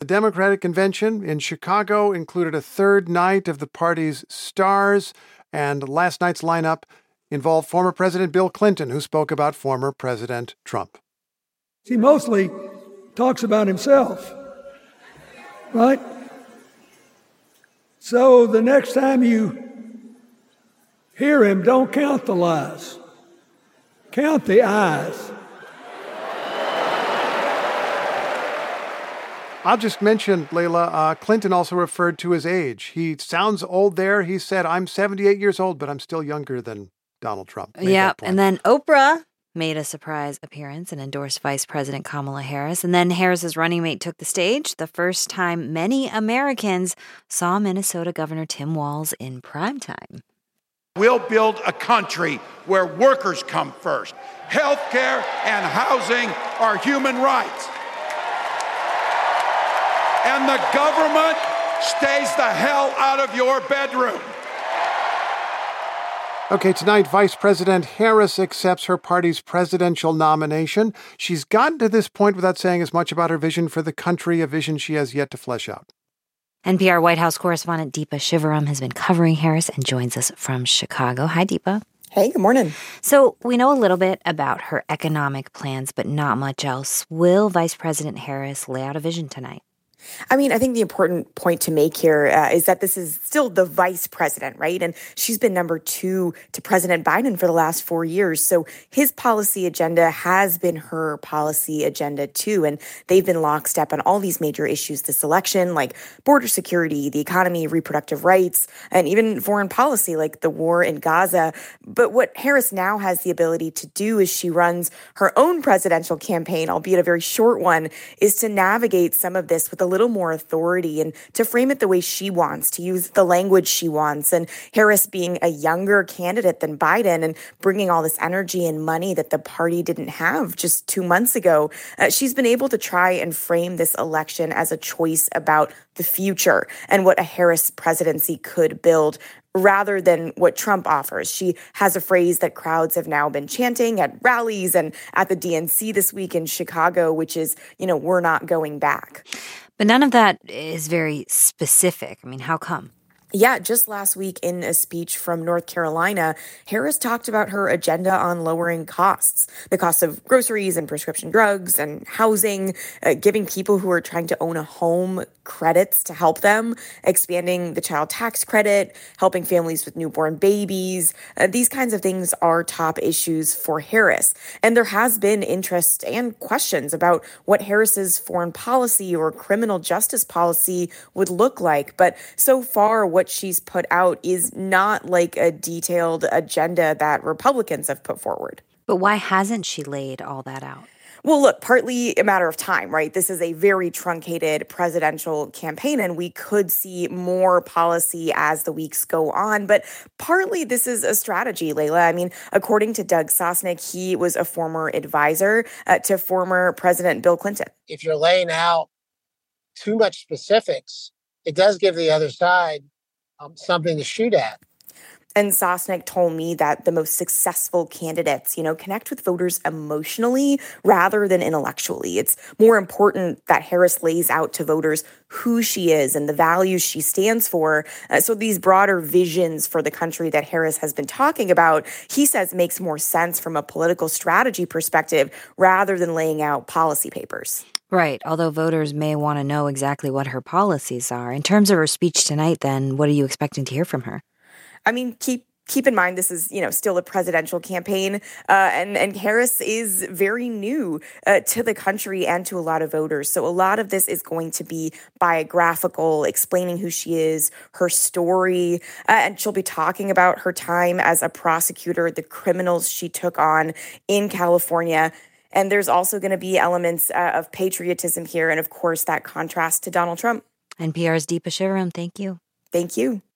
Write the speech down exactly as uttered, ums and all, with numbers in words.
Democratic convention in Chicago included a third night of the party's stars, and last night's lineup involved former President Bill Clinton, who spoke about former President Trump. He mostly talks about himself, right? So the next time you hear him, don't count the lies. Count the eyes. I'll just mention, Layla, uh, Clinton also referred to his age. He sounds old there. He said, I'm seventy-eight years old, but I'm still younger than Donald Trump. Yeah, and then Oprah made a surprise appearance and endorsed Vice President Kamala Harris. And then Harris's running mate took the stage, the first time many Americans saw Minnesota Governor Tim Walz in primetime. We'll build a country where workers come first. Healthcare and housing are human rights. And the government stays the hell out of your bedroom. Okay, tonight, Vice President Harris accepts her party's presidential nomination. She's gotten to this point without saying as much about her vision for the country, a vision she has yet to flesh out. N P R White House correspondent Deepa Shivaram has been covering Harris and joins us from Chicago. Hi, Deepa. Hey, good morning. So we know a little bit about her economic plans, but not much else. Will Vice President Harris lay out a vision tonight? I mean, I think the important point to make here uh, is that this is still the vice president, right? And she's been number two to President Biden for the last four years. So his policy agenda has been her policy agenda too. And they've been lockstep on all these major issues this election, like border security, the economy, reproductive rights, and even foreign policy, like the war in Gaza. But what Harris now has the ability to do as she runs her own presidential campaign, albeit a very short one, is to navigate some of this with a little more authority and to frame it the way she wants, to use the language she wants. And Harris being a younger candidate than Biden and bringing all this energy and money that the party didn't have just two months ago, uh, she's been able to try and frame this election as a choice about the future and what a Harris presidency could build, rather than what Trump offers. She has a phrase that crowds have now been chanting at rallies and at the D N C this week in Chicago, which is, you know, we're not going back. But none of that is very specific. I mean, how come? Yeah, just last week in a speech from North Carolina, Harris talked about her agenda on lowering costs, the cost of groceries and prescription drugs and housing, uh, giving people who are trying to own a home credits to help them, expanding the child tax credit, helping families with newborn babies. Uh, these kinds of things are top issues for Harris. And there has been interest and questions about what Harris's foreign policy or criminal justice policy would look like. But so far, what she's put out is not like a detailed agenda that Republicans have put forward. But why hasn't she laid all that out? Well, look, partly a matter of time, right? This is a very truncated presidential campaign, and we could see more policy as the weeks go on. But partly this is a strategy, Layla. I mean, according to Doug Sosnick, he was a former advisor uh, to former President Bill Clinton. If you're laying out too much specifics, it does give the other side um, something to shoot at. And Sosnick told me that the most successful candidates, you know, connect with voters emotionally rather than intellectually. It's more important that Harris lays out to voters who she is and the values she stands for. Uh, so these broader visions for the country that Harris has been talking about, he says makes more sense from a political strategy perspective rather than laying out policy papers. Right, although voters may want to know exactly what her policies are. In terms of her speech tonight, then, what are you expecting to hear from her? I mean, keep keep in mind, this is, you know, still a presidential campaign, uh, and, and Harris is very new uh, to the country and to a lot of voters. So a lot of this is going to be biographical, explaining who she is, her story, uh, and she'll be talking about her time as a prosecutor, the criminals she took on in California. And there's also going to be elements uh, of patriotism here, and of course, that contrast to Donald Trump. N P R's Deepa Shivaram, thank you. Thank you.